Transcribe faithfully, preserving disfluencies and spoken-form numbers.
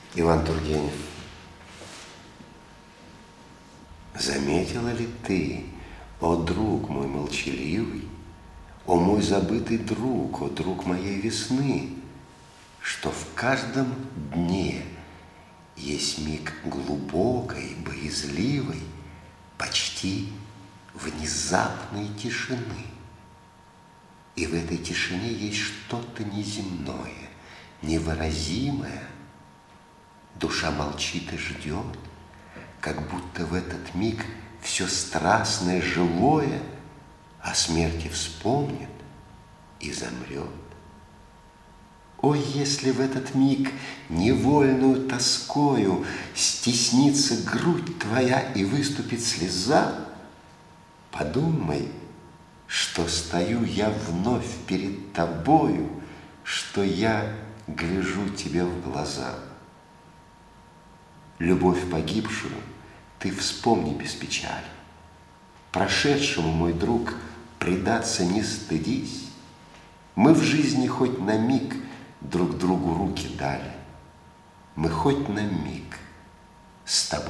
Иван Тургенев. Заметила ли ты, о друг мой молчаливый, о мой забытый друг, о друг моей весны, что в каждом дне есть миг глубокой, боязливой, почти внезапной тишины. И в этой тишине есть что-то неземное, невыразимое. Душа молчит и ждет, как будто в этот миг все страстное, живое о смерти вспомнит и замрет. О, если в этот миг невольную тоскою стеснится грудь твоя и выступит слеза, подумай, что стою я вновь перед тобою, что я гляжу тебе в глаза. Любовь погибшую ты вспомни без печали. Прошедшему, мой друг, предаться не стыдись. Мы в жизни хоть на миг друг другу руки дали. Мы хоть на миг с тобой